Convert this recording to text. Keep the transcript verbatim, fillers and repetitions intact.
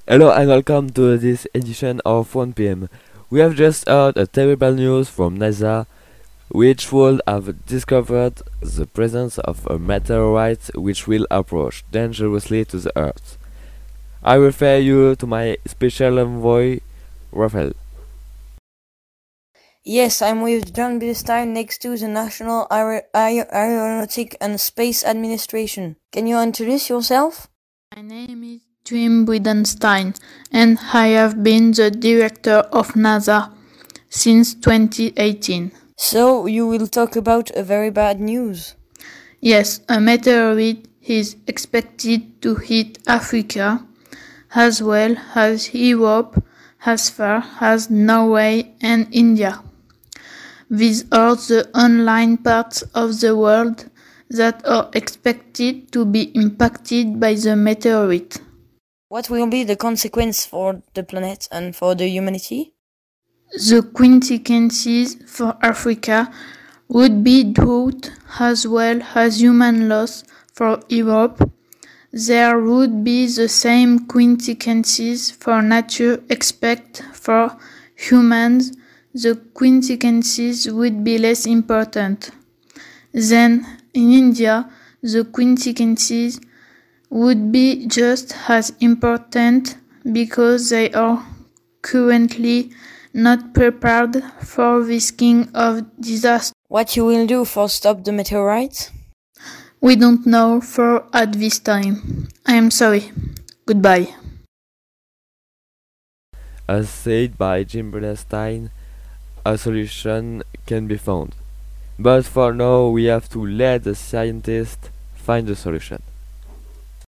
Hello and welcome to this edition of one p m. We have just heard a terrible news from NASA, which would have discovered the presence of a meteorite which will approach dangerously to the Earth. I refer you to my special envoy, Raphael. Yes, I'm with John Bilstein next to the National Aer- Aer- Aeronautic and Space Administration. Can you introduce yourself? My name is Jim Bridenstine, and I have been the director of NASA since twenty eighteen. So, you will talk about a very bad news. Yes, a meteorite is expected to hit Africa, as well as Europe, as far as Norway and India. These are the online parts of the world that are expected to be impacted by the meteorite. What will be the consequence for the planet and for the humanity? The consequences for Africa would be drought as well as human loss for Europe. There would be the same consequences for nature except for humans. The consequences would be less important. Then, in India, the consequences would be just as important because they are currently not prepared for this kind of disaster. What you will do for stop the meteorite? We don't know for at this time. I am sorry. Goodbye. As said by Jim Bernstein, a solution can be found. But for now, we have to let the scientists find the solution.